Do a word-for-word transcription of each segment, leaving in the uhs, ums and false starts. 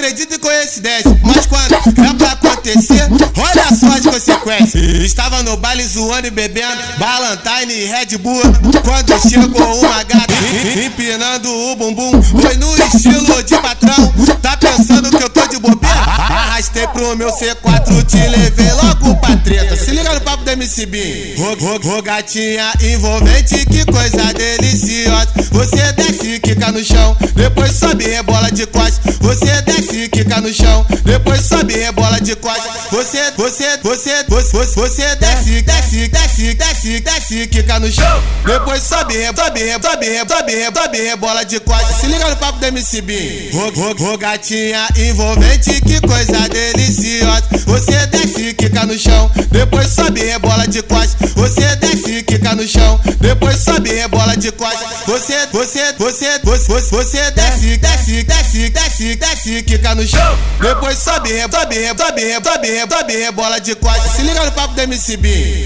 acredito em coincidência, mas quando é pra acontecer, olha só as consequências. Estava no baile zoando e bebendo Ballantine e Red Bull, quando chegou uma gata empinando o bumbum. Foi no estilo de patrão, tá pensando que eu tô de bobeira? Arrastei pro meu C quatro, te levei logo pra treta. Se liga no papo do M C Bin. Ô gatinha envolvente, que coisa deliciosa. Você desce e quica no chão, depois sobe e rebola de costas. Você desce e quica no chão, depois sobe e rebola de costas. Você, você, você, você, você desce, desce, desce, desce, desce e quica no chão, depois sobe, sobe, sobe, sobe, sobe e rebola de costas. Se liga no papo do M C Bin. Ô gatinha envolvente, que coisa deliciosa. Você desce e quica no chão, depois sobe e rebola de costas. Você desce e quica no chão, depois sobe e rebola de costas. Você, você, você, você, você desce, desce, desce, desce, desce e quica no chão, depois sobe, sobe, sobe, sobe, sobe e rebola de costas. Se liga no papo do M C Bin.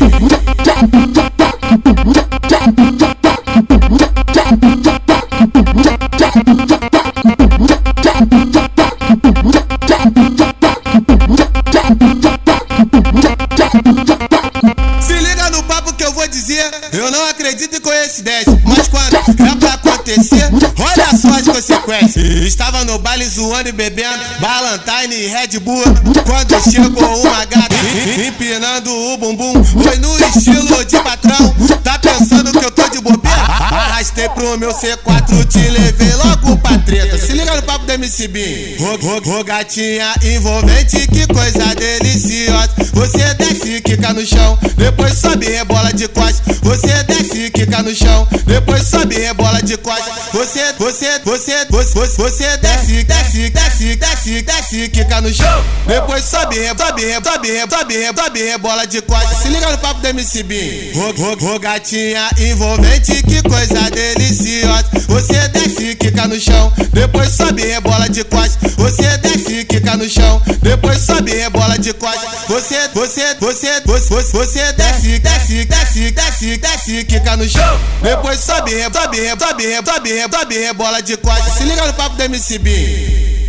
Se liga no papo que eu vou dizer, eu não acredito em coincidência, mas quando é pra acontecer, olha só as consequências. Estava no baile zoando e bebendo Ballantine e Red Bull, quando chegou uma gata empinando o bumbum. Foi no estilo de patrão, tá pensando que eu tô de bobeira? Arrastei pro meu C quatro, te levei logo pra treta. Se liga no papo do M C Bin. Ô gatinha envolvente, que coisa deliciosa. Você desce e quica no chão, depois sobe e rebola de costas. Você desce e quica no chão, depois sobe e rebola de costas. Você, você, você, você, você desce, desce, desce, desce, desce e quica no chão, depois sobe, sobe, sobe, sobe, sobe e rebola de costas. Se liga no papo do M C Bin. Ô gatinha envolvente, que coisa deliciosa. Você desce e quica no chão, depois sobe e rebola de costas. Você desce e quica no chão, depois sobe e rebola de costas. Você, você, você, você, você desce, desce, desce, desce, desce e quica no chão, depois sobe, sobe, sobe, sobe, sobe e rebola de costas. Se liga no papo do M C Bin.